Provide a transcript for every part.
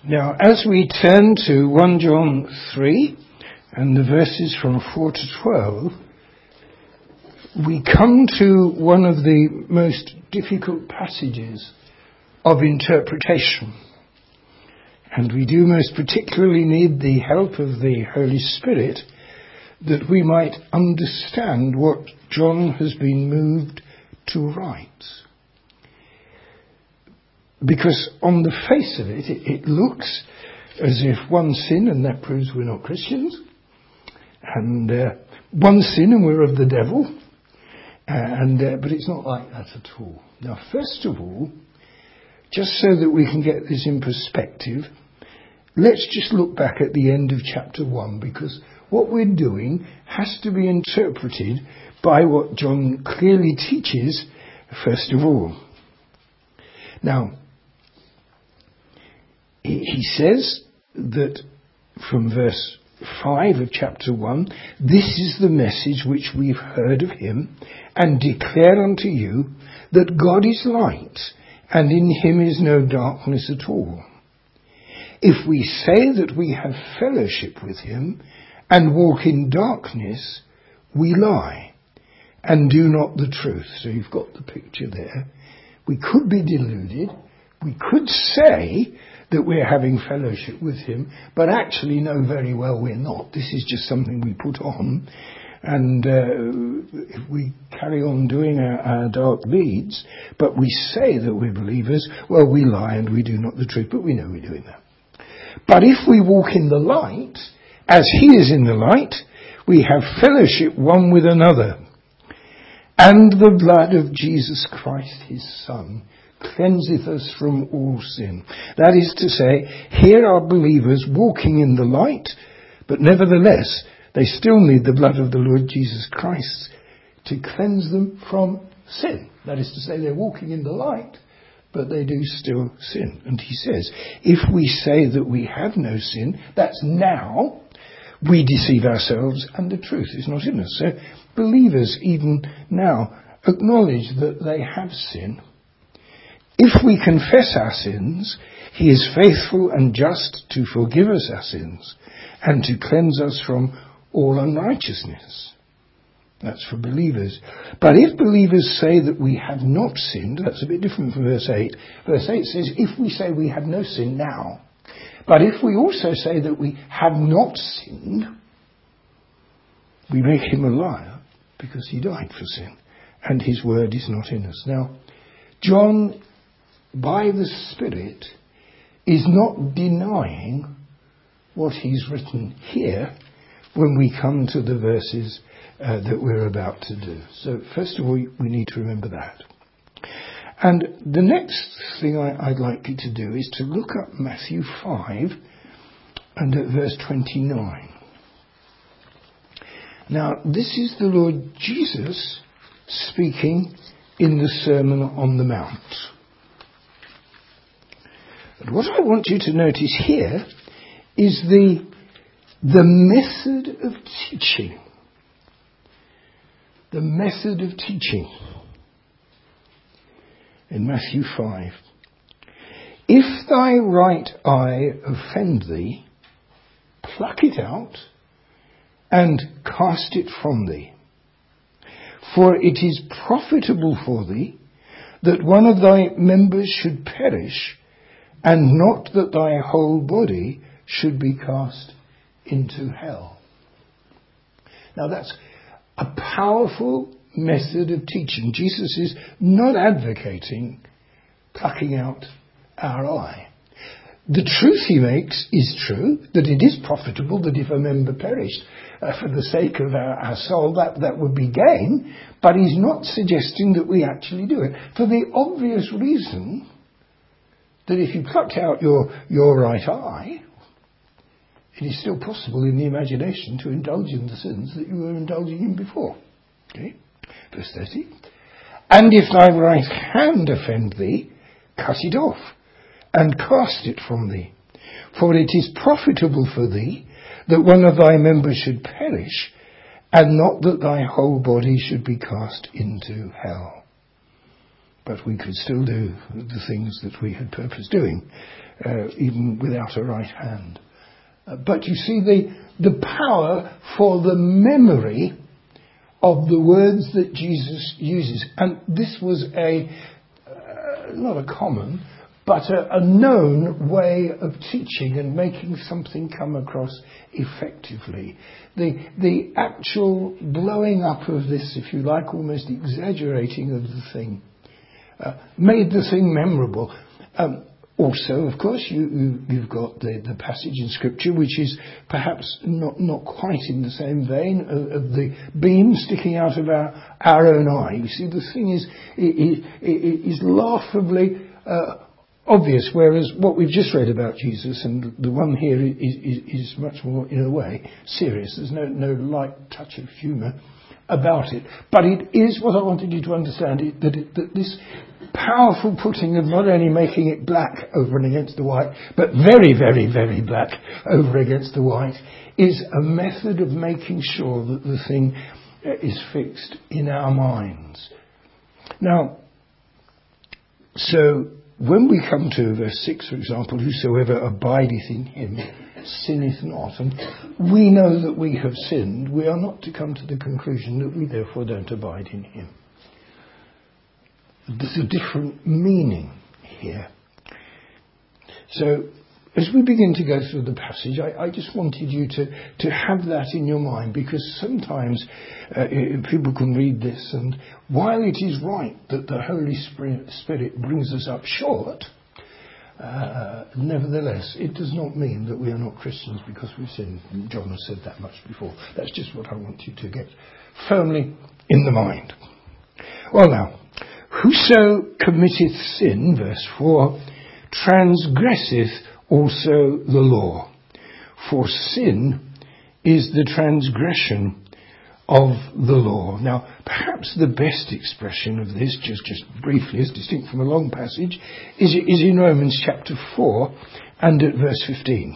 Now, as we turn to 1 John 3 and the verses from 4 to 12, we come to one of the most difficult passages of interpretation. And we do most particularly need the help of the Holy Spirit that we might understand what John has been moved to write. Because on the face of it, it looks as if one sin and that proves we're not Christians, and one sin and we're of the devil, but it's not like that at all. Now, first of all, just so that we can get this in perspective, let's just look back at the end of chapter 1, because what we're doing has to be interpreted by what John clearly teaches, first of all. Now, he says that from verse 5 of chapter 1, this is the message which we've heard of him and declare unto you, that God is light, and in him is no darkness at all. If we say that we have fellowship with him and walk in darkness, we lie and do not the truth. So you've got the picture there. We could be deluded. We could say that we're having fellowship with him, but actually know very well we're not. This is just something we put on. And if we carry on doing our dark deeds, but we say that we're believers, well, we lie and we do not the truth, but we know we're doing that. But if we walk in the light, as he is in the light, we have fellowship one with another. And the blood of Jesus Christ, his Son, cleanseth us from all sin. That is to say, here are believers walking in the light, but nevertheless, they still need the blood of the Lord Jesus Christ to cleanse them from sin. That is to say, they're walking in the light, but they do still sin. And he says, if we say that we have no sin, that's now, we deceive ourselves and the truth is not in us. So believers even now acknowledge that they have sin. If we confess our sins, he is faithful and just to forgive us our sins and to cleanse us from all unrighteousness. That's for believers. But if believers say that we have not sinned, that's a bit different from verse 8. Verse 8 says, if we say we have no sin now, but if we also say that we have not sinned, we make him a liar, because he died for sin, and his word is not in us. Now, John, by the Spirit, is not denying what he's written here when we come to the verses that we're about to do. So first of all, we need to remember that. And the next thing I'd like you to do is to look up Matthew 5 and at verse 29. Now, this is the Lord Jesus speaking in the Sermon on the Mount. But what I want you to notice here is the method of teaching. The method of teaching. In Matthew 5. If thy right eye offend thee, pluck it out and cast it from thee. For it is profitable for thee that one of thy members should perish, and not that thy whole body should be cast into hell. Now that's a powerful method of teaching. Jesus is not advocating plucking out our eye. The truth he makes is true, that it is profitable that if a member perished for the sake of our soul, that would be gain, but he's not suggesting that we actually do it. For the obvious reason that if you plucked out your right eye, it is still possible in the imagination to indulge in the sins that you were indulging in before. Okay? Verse 30. And if thy right hand offend thee, cut it off, and cast it from thee. For it is profitable for thee that one of thy members should perish, and not that thy whole body should be cast into hell. But we could still do the things that we had purposed doing. even without a right hand. But you see the power for the memory of the words that Jesus uses. And this was not a common, but a known way of teaching and making something come across effectively. The actual blowing up of this, if you like, almost exaggerating of the thing, made the thing memorable. Also, of course, you've got the passage in Scripture, which is perhaps not quite in the same vein of the beam sticking out of our own eye. You see, the thing is laughably obvious, whereas what we've just read about Jesus and the one here is much more, in a way, serious. There's no light touch of humour about it. But it is what I wanted you to understand, that this powerful putting of not only making it black over and against the white, but very, very, very black over against the white, is a method of making sure that the thing is fixed in our minds. Now, so when we come to verse 6, for example, whosoever abideth in him sinneth not, and we know that we have sinned, we are not to come to the conclusion that we therefore don't abide in him. There's a different meaning here. So, as we begin to go through the passage, I just wanted you to have that in your mind, because sometimes people can read this, and while it is right that the Holy Spirit brings us up short, nevertheless, it does not mean that we are not Christians because we've sinned. John has said that much before. That's just what I want you to get firmly in the mind. Well now, whoso committeth sin, verse 4, transgresseth also the law. For sin is the transgression of the law. Now, perhaps the best expression of this, just briefly, as distinct from a long passage, is in Romans chapter 4 and at verse 15.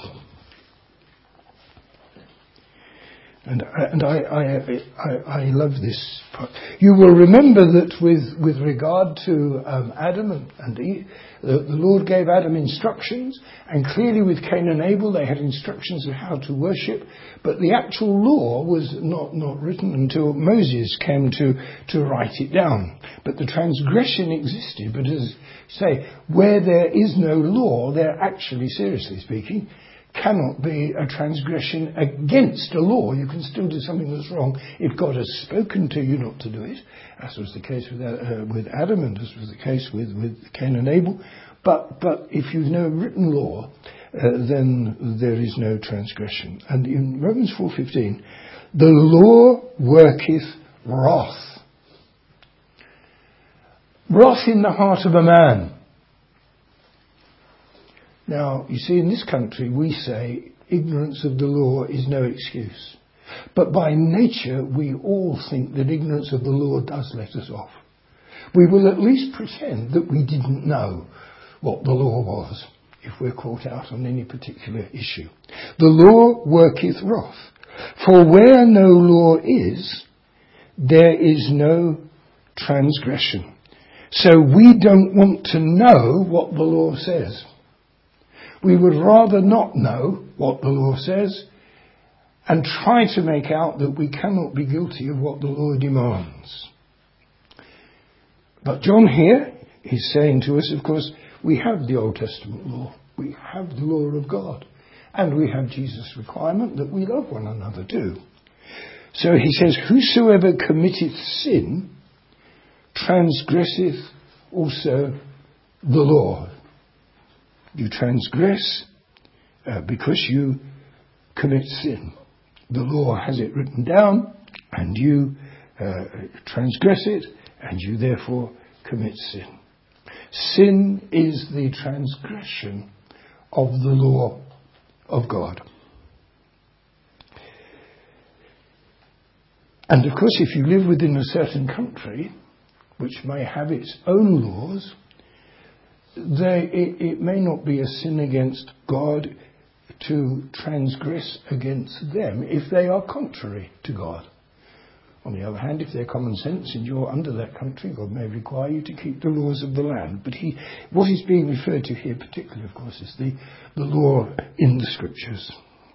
And I love this part. You will remember that with regard to Adam and Eve, the Lord gave Adam instructions, and clearly with Cain and Abel they had instructions of how to worship, but the actual law was not written until Moses came to write it down. But the transgression existed. But as I say, where there is no law, there actually, seriously speaking, cannot be a transgression against a law. You can still do something that's wrong if God has spoken to you not to do it, as was the case with Adam and as was the case with Cain and Abel. But if you've no written law, then there is no transgression. And in Romans 4:15, the law worketh wrath. Wrath in the heart of a man. Now, you see, in this country we say ignorance of the law is no excuse. But by nature we all think that ignorance of the law does let us off. We will at least pretend that we didn't know what the law was if we're caught out on any particular issue. The law worketh wrath. For where no law is, there is no transgression. So we don't want to know what the law says. We would rather not know what the law says and try to make out that we cannot be guilty of what the law demands. But John here is saying to us, of course, we have the Old Testament law. We have the law of God. And we have Jesus' requirement that we love one another too. So he says, whosoever committeth sin transgresseth also the law. You transgress because you commit sin. The law has it written down, and you transgress it, and you therefore commit sin. Sin is the transgression of the law of God. And of course, if you live within a certain country, which may have its own laws, it may not be a sin against God to transgress against them if they are contrary to God. On the other hand, if they're common sense and you're under that country, God may require you to keep the laws of the land. But what is being referred to here particularly, of course, is the law in the Scriptures.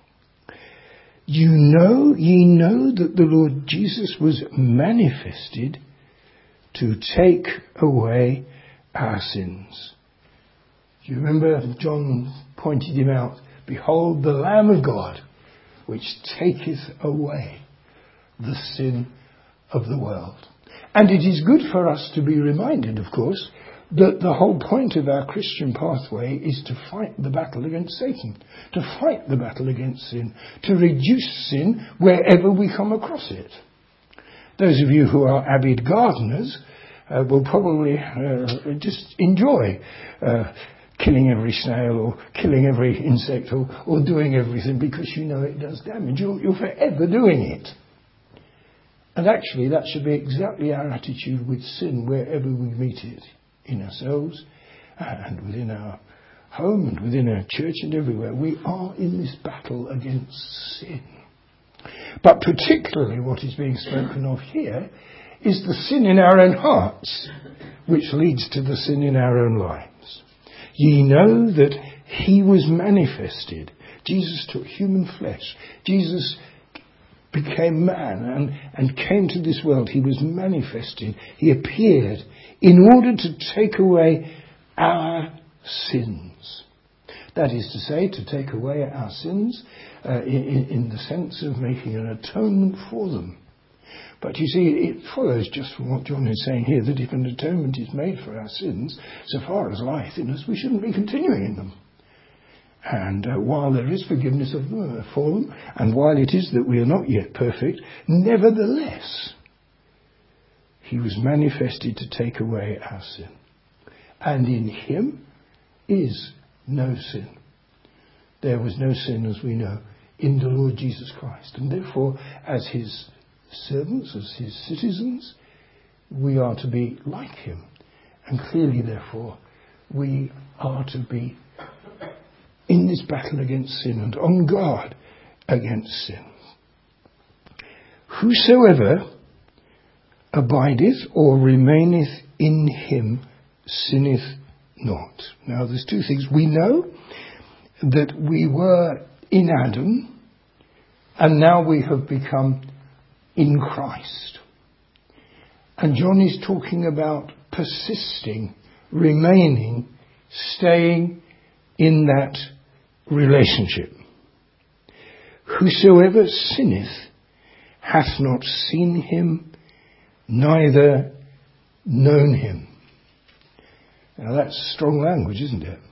Ye know that the Lord Jesus was manifested to take away our sins. Do you remember John pointed him out? Behold the Lamb of God, which taketh away the sin of the world. And it is good for us to be reminded, of course, that the whole point of our Christian pathway is to fight the battle against Satan, to fight the battle against sin, to reduce sin wherever we come across it. Those of you who are avid gardeners will probably just enjoy killing every snail or killing every insect or doing everything because you know it does damage. You're forever doing it. And actually that should be exactly our attitude with sin wherever we meet it, in ourselves and within our home and within our church and everywhere. We are in this battle against sin. But particularly what is being spoken of here is the sin in our own hearts, which leads to the sin in our own lives. Ye know that he was manifested. Jesus took human flesh. Jesus became man and came to this world. He was manifested. He appeared in order to take away our sins. That is to say, to take away our sins in the sense of making an atonement for them. But you see, it follows just from what John is saying here, that if an atonement is made for our sins, so far as lieth in us, we shouldn't be continuing in them. And while there is forgiveness of them, for them, and while it is that we are not yet perfect, nevertheless, he was manifested to take away our sin. And in him is no sin. There was no sin, as we know, in the Lord Jesus Christ. And therefore, as his servants, as his citizens, we are to be like him. And clearly, therefore, we are to be in this battle against sin and on guard against sin. Whosoever abideth or remaineth in him sinneth not. Now there's two things. We know that we were in Adam and now we have become in Christ. And John is talking about persisting, remaining, staying in that relationship. Whosoever sinneth hath not seen him, neither known him. Now that's strong language, isn't it?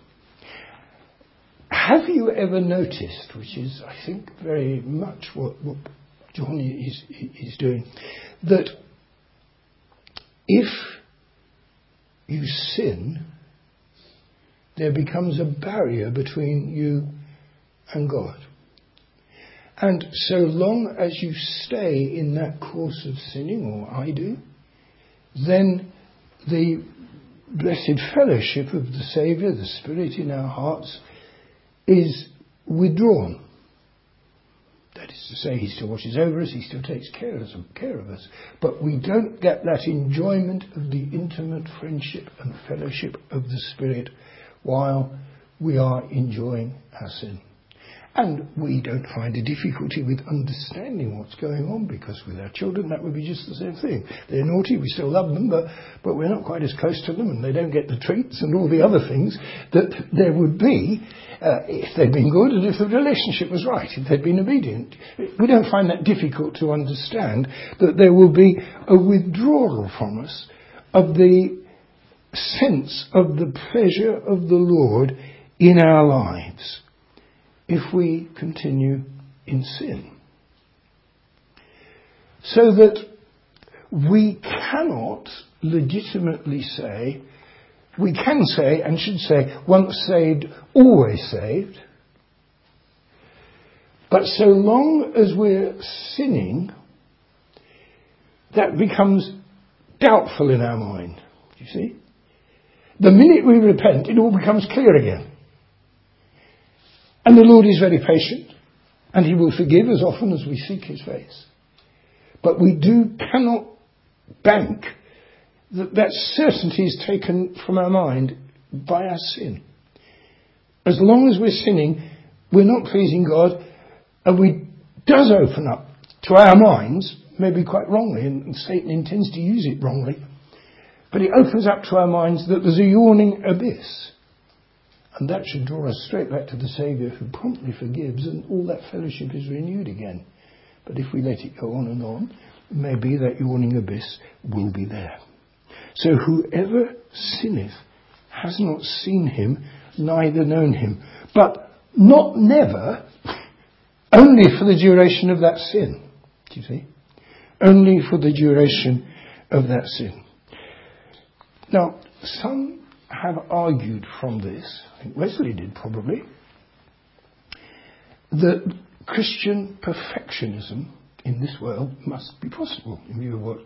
Have you ever noticed, which is, I think, very much what John is doing, that if you sin, there becomes a barrier between you and God. And so long as you stay in that course of sinning, or I do, then the blessed fellowship of the Saviour, the Spirit in our hearts, is withdrawn. That is to say, he still watches over us, he still takes care of us. But we don't get that enjoyment of the intimate friendship and fellowship of the Spirit while we are enjoying our sin. And we don't find a difficulty with understanding what's going on, because with our children that would be just the same thing. They're naughty, we still love them, but we're not quite as close to them, and they don't get the treats and all the other things that there would be if they'd been good and if the relationship was right, if they'd been obedient. We don't find that difficult to understand, that there will be a withdrawal from us of the sense of the pleasure of the Lord in our lives if we continue in sin. So that we cannot legitimately say, we can say and should say, once saved, always saved. But so long as we're sinning, that becomes doubtful in our mind. You see? The minute we repent, it all becomes clear again. And the Lord is very patient, and he will forgive as often as we seek his face. But we cannot bank that certainty is taken from our mind by our sin. As long as we're sinning, we're not pleasing God, and we does open up to our minds, maybe quite wrongly, and Satan intends to use it wrongly, but it opens up to our minds that there's a yawning abyss. And that should draw us straight back to the Saviour, who promptly forgives, and all that fellowship is renewed again. But if we let it go on, maybe that yawning abyss will be there. So whoever sinneth has not seen him, neither known him. But not never, only for the duration of that sin. Do you see? Only for the duration of that sin. Now, some have argued from this, I think Wesley did probably, that Christian perfectionism in this world must be possible, in view of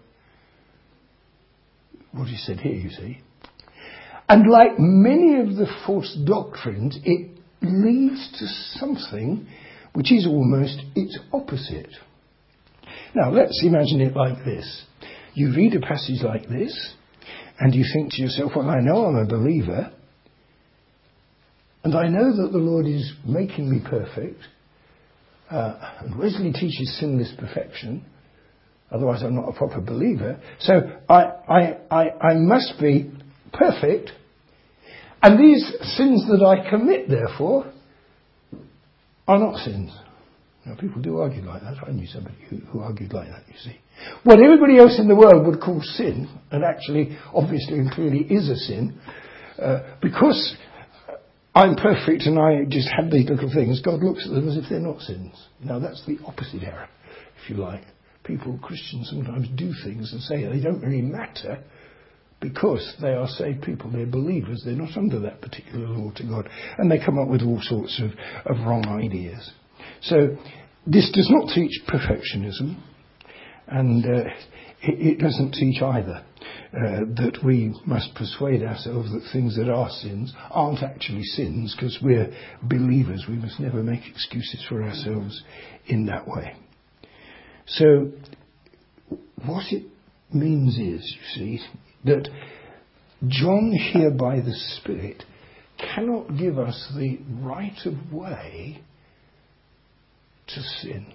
what he said here, you see. And like many of the false doctrines, it leads to something which is almost its opposite. Now, let's imagine it like this. You read a passage like this, and you think to yourself, well, I know I'm a believer, and I know that the Lord is making me perfect, and Wesley teaches sinless perfection, otherwise I'm not a proper believer, so I must be perfect, and these sins that I commit, therefore, are not sins. Now, people do argue like that. I knew somebody who argued like that, you see. What everybody else in the world would call sin, and actually, obviously and clearly is a sin, because I'm perfect and I just have these little things, God looks at them as if they're not sins. Now, that's the opposite error, if you like. People, Christians, sometimes do things and say they don't really matter because they are saved people, they're believers, they're not under that particular law to God, and they come up with all sorts of wrong ideas. So this does not teach perfectionism, and it doesn't teach either that we must persuade ourselves that things that are sins aren't actually sins because we're believers. We must never make excuses for ourselves in that way. So what it means is, you see, that John here by the Spirit cannot give us the right of way to sin.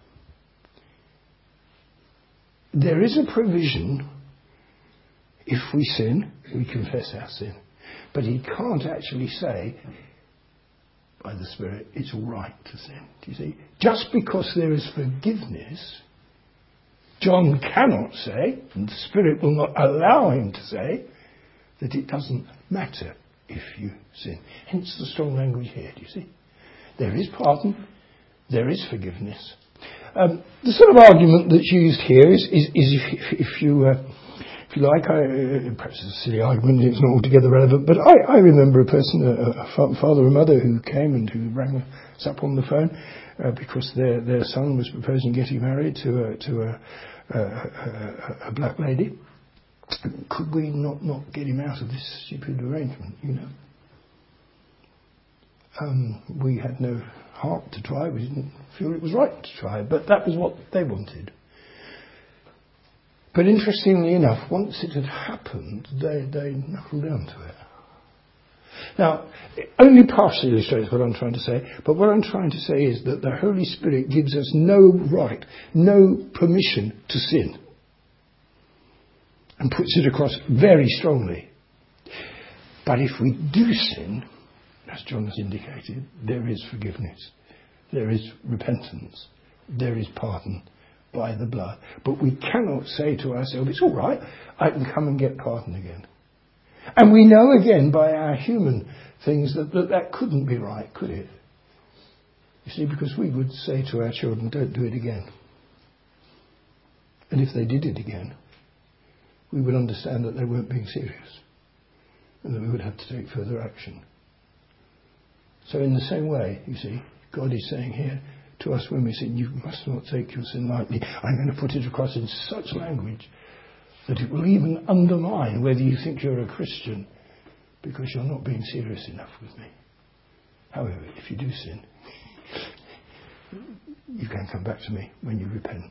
There is a provision. If we sin, we confess our sin. But he can't actually say, by the Spirit, it's all right to sin. Do you see? Just because there is forgiveness, John cannot say, and the Spirit will not allow him to say, that it doesn't matter if you sin. Hence the strong language here, do you see? There is pardon, there is forgiveness. The sort of argument that's used here is if you like, perhaps it's a silly argument, it's not altogether relevant, but I remember a person, a father or mother who came and who rang us up on the phone because their son was proposing getting married to a black lady. Could we not get him out of this stupid arrangement, you know? We had no heart to try, we didn't feel it was right to try, but that was what they wanted. But interestingly enough, once it had happened, they knuckled down to it. Now, it only partially illustrates what I'm trying to say, but what I'm trying to say is that the Holy Spirit gives us no right, no permission to sin, and puts it across very strongly. But if we do sin, as John has indicated, there is forgiveness, there is repentance, there is pardon by the blood. But we cannot say to ourselves, it's all right, I can come and get pardon again. And we know again by our human things that couldn't be right, could it? You see, because we would say to our children, don't do it again. And if they did it again, we would understand that they weren't being serious and that we would have to take further action. So in the same way, you see, God is saying here to us when we sin, you must not take your sin lightly. I'm going to put it across in such language that it will even undermine whether you think you're a Christian because you're not being serious enough with me. However, if you do sin, you can come back to me when you repent.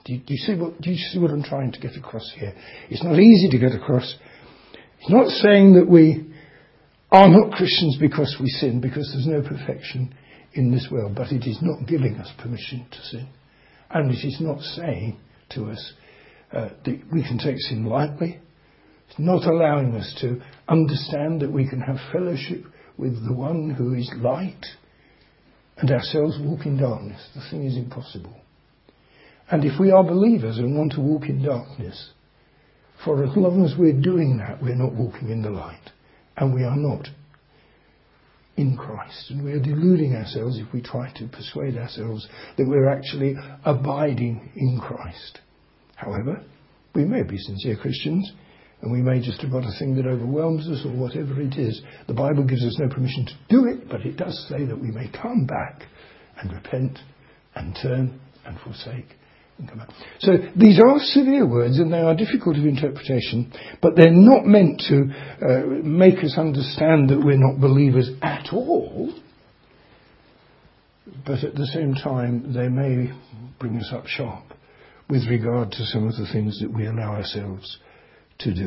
Do you see what I'm trying to get across here? It's not easy to get across. It's not saying that we are not Christians because we sin, because there's no perfection in this world, but it is not giving us permission to sin. And it is not saying to us that we can take sin lightly. It's not allowing us to understand that we can have fellowship with the one who is light and ourselves walk in darkness. The thing is impossible. And if we are believers and want to walk in darkness, for as long as we're doing that, we're not walking in the light. And we are not in Christ. And we are deluding ourselves if we try to persuade ourselves that we're actually abiding in Christ. However, we may be sincere Christians, and we may just have got a thing that overwhelms us or whatever it is. The Bible gives us no permission to do it, but it does say that we may come back and repent and turn and forsake and come back. So these are severe words and they are difficult of interpretation, but they're not meant to make us understand that we're not believers at all. But at the same time, they may bring us up sharp with regard to some of the things that we allow ourselves to do.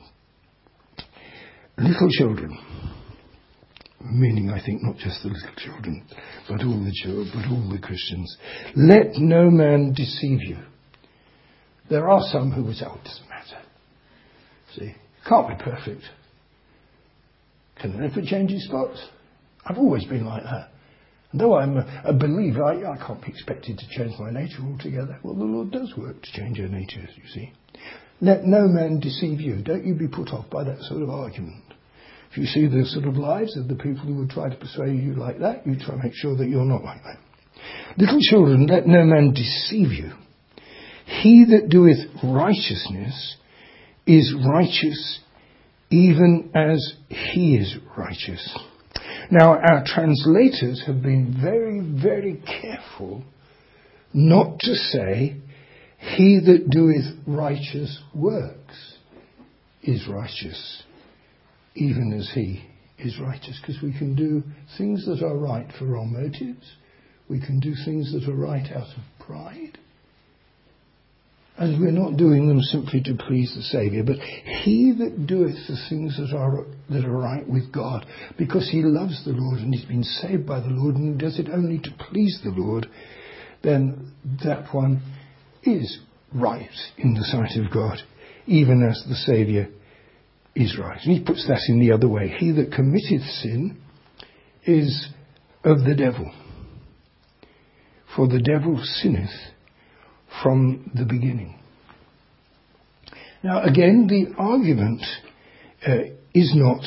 Little children, meaning I think not just the little children, but all the children, but all the Christians. Let no man deceive you. There are some who would say, oh, it doesn't matter. See, can't be perfect. Can the leopard change his spots? I've always been like that. And though I'm a believer, I can't be expected to change my nature altogether. Well, the Lord does work to change our nature, you see. Let no man deceive you. Don't you be put off by that sort of argument. If you see the sort of lives of the people who would try to persuade you like that, you try to make sure that you're not like that. Little children, let no man deceive you. He that doeth righteousness is righteous even as he is righteous. Now, our translators have been very, very careful not to say, he that doeth righteous works is righteous, even as he is righteous. Because we can do things that are right for wrong motives. We can do things that are right out of pride. And we're not doing them simply to please the Saviour. But he that doeth the things that are right with God, because he loves the Lord and he's been saved by the Lord and does it only to please the Lord, then that one is right in the sight of God, even as the Saviour is right. And he puts that in the other way. He that committeth sin is of the devil. For the devil sinneth from the beginning. Now again, the argument is not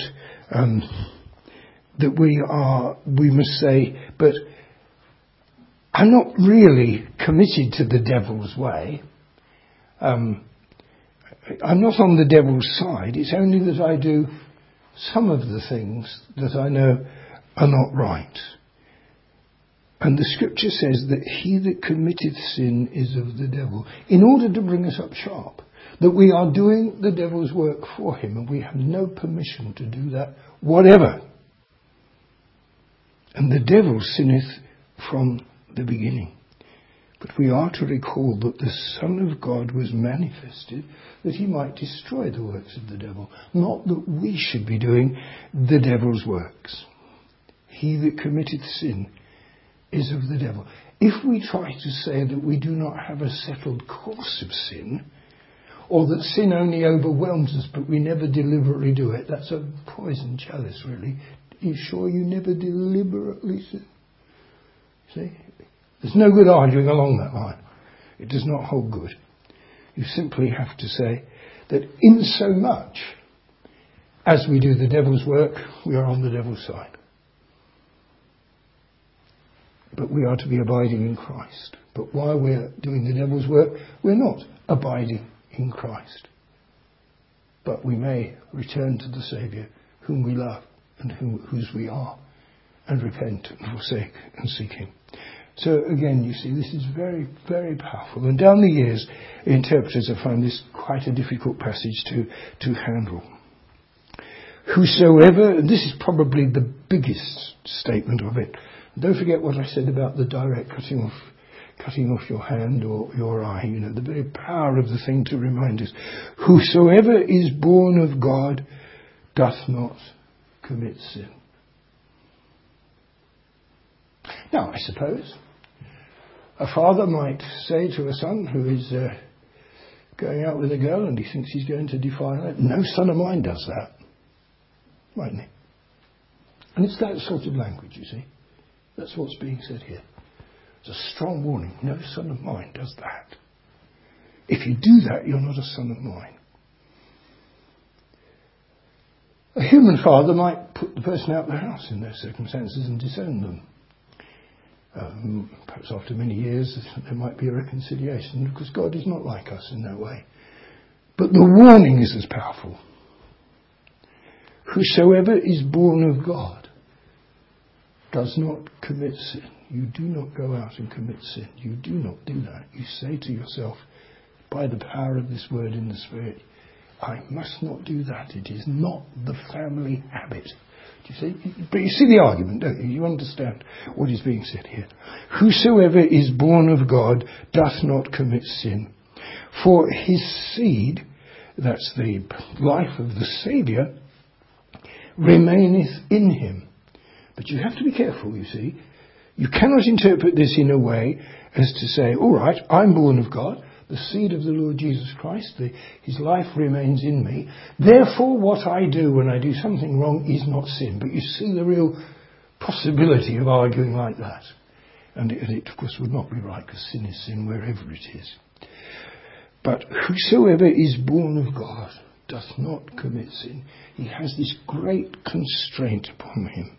that we must say, but I'm not really committed to the devil's way. I'm not on the devil's side. It's only that I do some of the things that I know are not right. And the scripture says that he that committeth sin is of the devil, in order to bring us up sharp, that we are doing the devil's work for him and we have no permission to do that whatever. And the devil sinneth from the beginning. But we are to recall that the Son of God was manifested that he might destroy the works of the devil, not that we should be doing the devil's works. He that committeth sin is of the devil. If we try to say that we do not have a settled course of sin, or that sin only overwhelms us but we never deliberately do it, that's a poison chalice, really. Are you sure you never deliberately sin? See? There's no good arguing along that line. It does not hold good. You simply have to say that in so much as we do the devil's work, we are on the devil's side. But we are to be abiding in Christ. But while we're doing the devil's work, we're not abiding in Christ. But we may return to the Saviour whom we love and whose we are, and repent and forsake and seek him. So again, you see, this is very, very powerful. And down the years, interpreters have found this quite a difficult passage to handle. Whosoever, and this is probably the biggest statement of it. Don't forget what I said about the direct cutting off your hand or your eye. The very power of the thing to remind us. Whosoever is born of God doth not commit sin. Now, I suppose a father might say to a son who is going out with a girl and he thinks he's going to defile her, no son of mine does that. Mightn't he? And it's that sort of language, you see. That's what's being said here. It's a strong warning. No son of mine does that. If you do that, you're not a son of mine. A human father might put the person out of the house in those circumstances and disown them. Perhaps after many years there might be a reconciliation, because God is not like us in that way. But the warning is as powerful. Whosoever is born of God does not commit sin. You do not go out and commit sin. You do not do that. You say to yourself, by the power of this word in the Spirit, I must not do that. It is not the family habit. Do you see? But you see the argument, don't you? You understand what is being said here. Whosoever is born of God doth not commit sin. For his seed, that's the life of the Saviour, remaineth in him. But you have to be careful, you see. You cannot interpret this in a way as to say, all right, I'm born of God, the seed of the Lord Jesus Christ, his life remains in me. Therefore, what I do when I do something wrong is not sin. But you see the real possibility of arguing like that. And it of course, would not be right, because sin is sin wherever it is. But whosoever is born of God doth not commit sin. He has this great constraint upon him.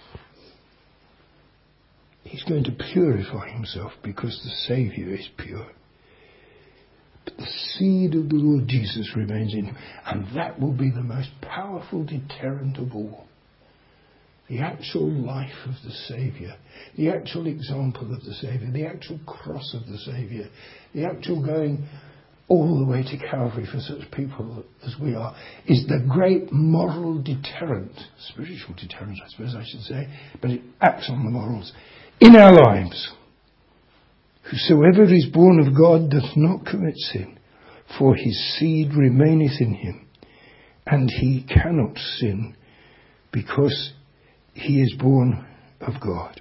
He's going to purify himself because the Saviour is pure. But the seed of the Lord Jesus remains in him. And that will be the most powerful deterrent of all. The actual life of the Saviour, the actual example of the Saviour, the actual cross of the Saviour, the actual going all the way to Calvary for such people as we are, is the great moral deterrent, spiritual deterrent I suppose I should say, but it acts on the morals in our lives. Whosoever is born of God doth not commit sin, for his seed remaineth in him, and he cannot sin, because he is born of God.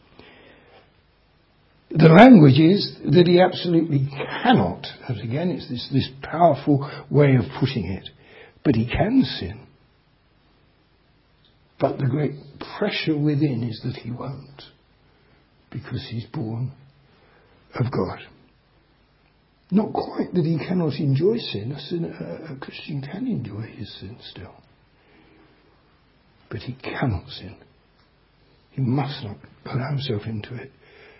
The language is that he absolutely cannot, and again it's this powerful way of putting it, but he can sin. But the great pressure within is that he won't, because he's born of God. Not quite that he cannot enjoy sin. A Christian can enjoy his sin still. But he cannot sin. He must not allow himself into it.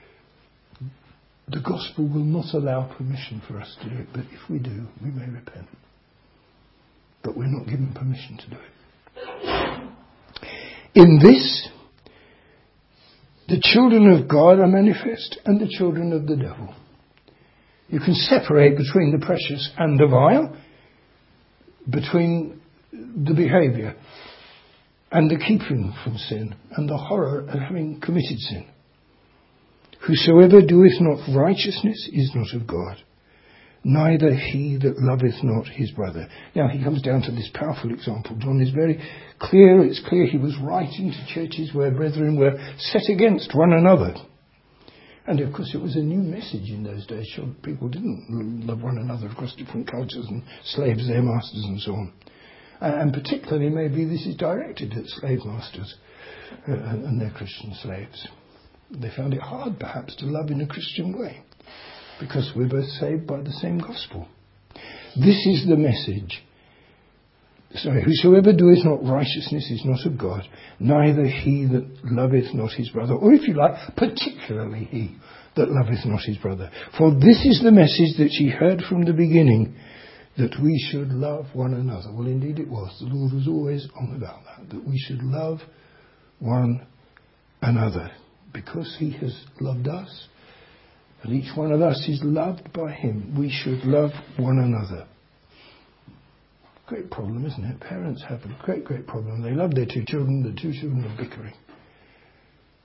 The gospel will not allow permission for us to do it, but if we do, we may repent. But we're not given permission to do it. In this, the children of God are manifest and the children of the devil. You can separate between the precious and the vile, between the behaviour and the keeping from sin and the horror of having committed sin. Whosoever doeth not righteousness is not of God, neither he that loveth not his brother. Now he comes down to this powerful example. John is very clear. It's clear he was writing to churches where brethren were set against one another. And of course it was a new message in those days. Sure, people didn't love one another across different cultures, and slaves their masters and so on. And particularly maybe this is directed at slave masters and their Christian slaves. They found it hard perhaps to love in a Christian way, because we're both saved by the same gospel. This is the message. Whosoever doeth not righteousness is not of God, neither he that loveth not his brother, or if you like, particularly he that loveth not his brother. For this is the message that ye heard from the beginning, that we should love one another. Well, indeed it was. The Lord was always on about that we should love one another, because he has loved us, and each one of us is loved by him. We should love one another. Great problem, isn't it? Parents have a great problem. They love their two children. The two children are bickering.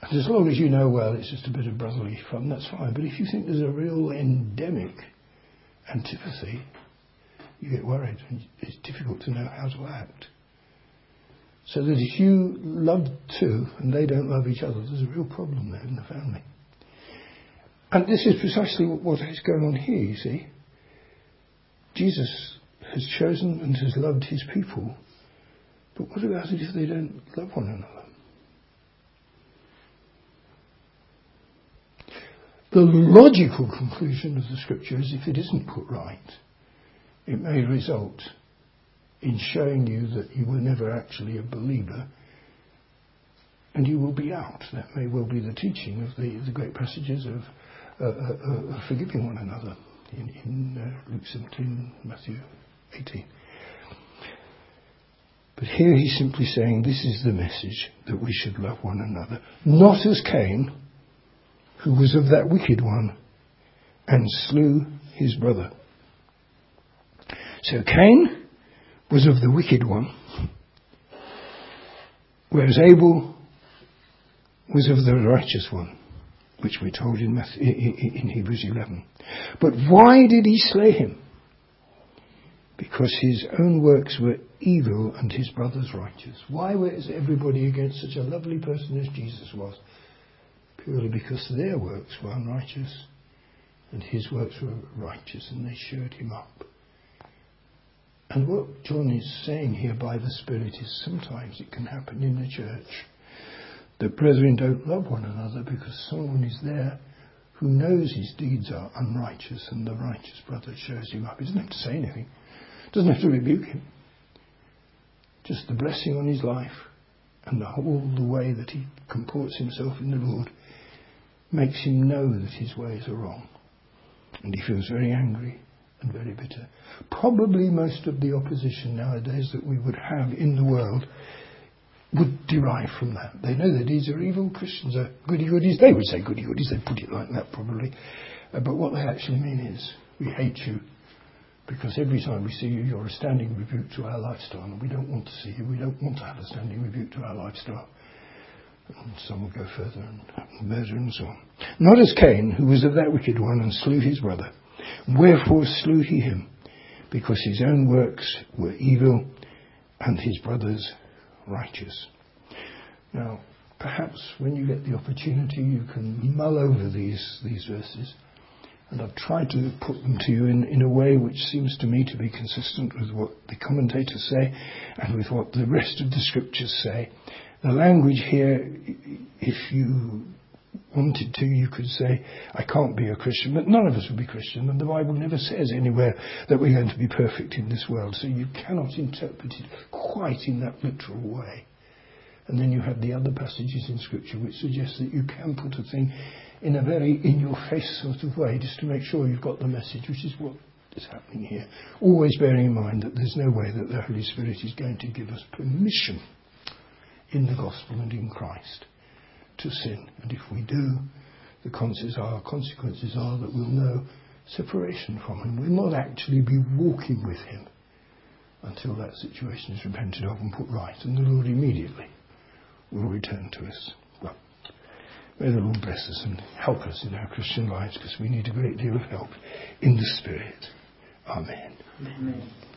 And as long as you know, well, it's just a bit of brotherly fun, that's fine. But if you think there's a real endemic antipathy, you get worried, and it's difficult to know how to act. So that if you love two and they don't love each other, there's a real problem there in the family. And this is precisely what is going on here, you see. Jesus has chosen and has loved his people. But what about it if they don't love one another? The logical conclusion of the scripture is if it isn't put right, it may result in showing you that you were never actually a believer and you will be out. That may well be the teaching of the great passages of forgiving one another in Luke 17, Matthew 18. But here he's simply saying this is the message, that we should love one another. Not as Cain, who was of that wicked one and slew his brother. So Cain was of the wicked one, whereas Abel was of the righteous one, which we're told in Hebrews 11. But why did he slay him? Because his own works were evil and his brother's righteous. Why was everybody against such a lovely person as Jesus was? Purely because their works were unrighteous and his works were righteous, and they showed him up. And what John is saying here by the Spirit is sometimes it can happen in the church that brethren don't love one another because someone is there who knows his deeds are unrighteous and the righteous brother shows him up. He doesn't have to say anything. Doesn't have to rebuke him. Just the blessing on his life and the way that he comports himself in the Lord makes him know that his ways are wrong. And he feels very angry and very bitter. Probably most of the opposition nowadays that we would have in the world would derive from that. They know their deeds are evil. Christians are goody-goodies. They would say goody-goodies. They'd put it like that probably. But what they actually mean is, we hate you because every time we see you, you're a standing rebuke to our lifestyle, and we don't want to see you. We don't want to have a standing rebuke to our lifestyle. And some will go further and murder and so on. Not as Cain, who was of that wicked one and slew his brother. Wherefore slew he him? Because his own works were evil and his brother's righteous. Now, perhaps when you get the opportunity, you can mull over these verses. And I've tried to put them to you in a way which seems to me to be consistent with what the commentators say and with what the rest of the scriptures say. The language here, if you wanted to, you could say, I can't be a Christian, but none of us will be Christian, and the Bible never says anywhere that we're going to be perfect in this world, so you cannot interpret it quite in that literal way. And then you have the other passages in Scripture which suggest that you can put a thing in a very in-your-face sort of way, just to make sure you've got the message, which is what is happening here. Always bearing in mind that there's no way that the Holy Spirit is going to give us permission in the gospel and in Christ to sin. And if we do, the consequences are that we'll know separation from him. We'll not actually be walking with him until that situation is repented of and put right, and the Lord immediately will return to us. Well, may the Lord bless us and help us in our Christian lives, because we need a great deal of help in the Spirit. Amen. Amen.